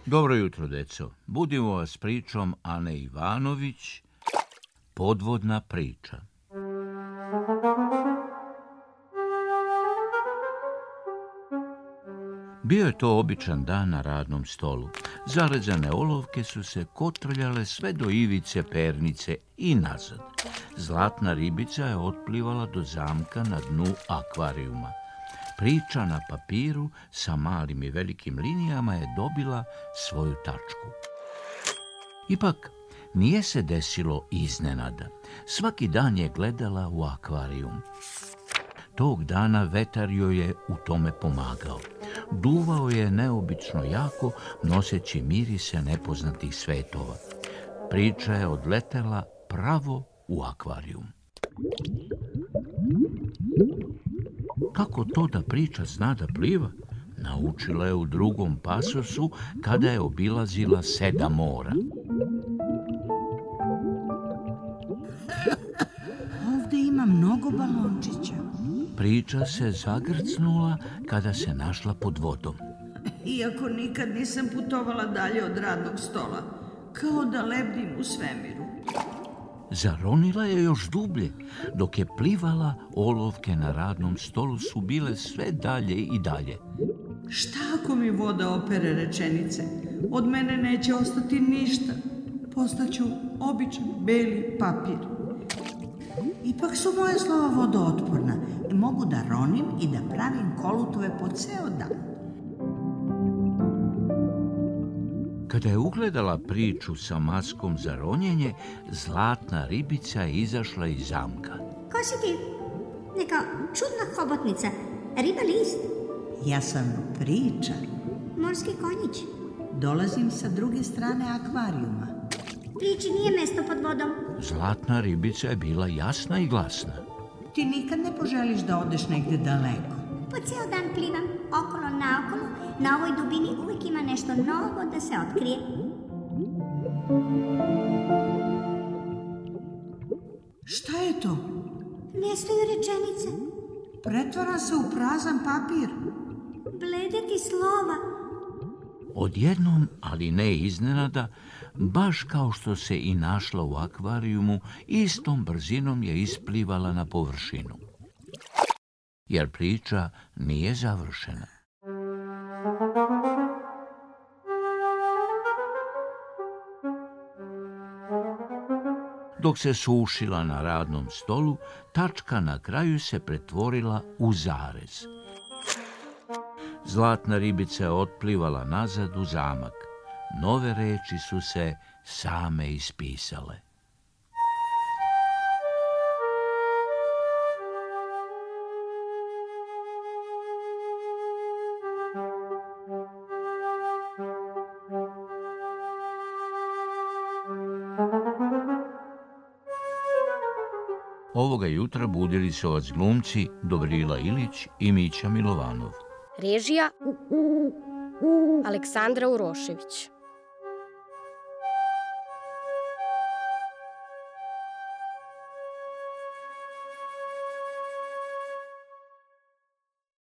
Dobro jutro, deco. Budimo vas s pričom Ane Ivanović, Podvodna priča. Bio je to običan dan na radnom stolu. Zarezane olovke su se kotrljale sve do ivice pernice i nazad. Zlatna ribica je otplivala do zamka na dnu akvarijuma. Priča na papiru sa malim i velikim linijama je dobila svoju tačku. Ipak, nije se desilo iznenada. Svaki dan je gledala u akvarijum. Tog dana vetar joj je u tome pomagao. Duvao je neobično jako, noseći mirise nepoznatih svetova. Priča je odletela pravo u akvarijum. Kako to da priča zna da pliva? Naučila je u drugom pasosu kada je obilazila 7 mora. Ovde ima mnogo balončića. Priča se zagrcnula kada se našla pod vodom. Iako nikad nisam putovala dalje od radnog stola, kao da lebdim u svemiru. Zaronila je još dublje. Dok je plivala, olovke na radnom stolu su bile sve dalje i dalje. Šta ako mi voda opere rečenice? Od mene neće ostati ništa. Postaću običan beli papir. Ipak su moje slova vodootporna i mogu da ronim i da pravim kolutove po ceo dan. Kada je ugledala priču sa maskom za ronjenje, zlatna ribica je izašla iz zamka. Ko si ti? Neka čudna hobotnica. Riba list? Ja sam priča. Morski konjić? Dolazim sa druge strane akvarijuma. Priči nije mesto pod vodom. Zlatna ribica je bila jasna i glasna. Ti nikad ne poželiš da odeš negde daleko. Po ceo dan plivam, okolo naokolo. Na ovoj dubini uvijek ima nešto novo da se otkrije. Šta je to? Nestaju rečenice. Pretvara se u prazan papir. Blede ti slova. Odjednom, ali ne iznenada, baš kao što se i našla u akvarijumu, istom brzinom je isplivala na površinu. Jer priča nije završena. Dok se sušila na radnom stolu, tačka na kraju se pretvorila u zarez. Zlatna ribica je otplivala nazad u zamak. Nove reči su se same ispisale. Ovoga jutra budili su vas glumci Dobrila Ilić i Mića Milovanov. Režija Aleksandra Urošević.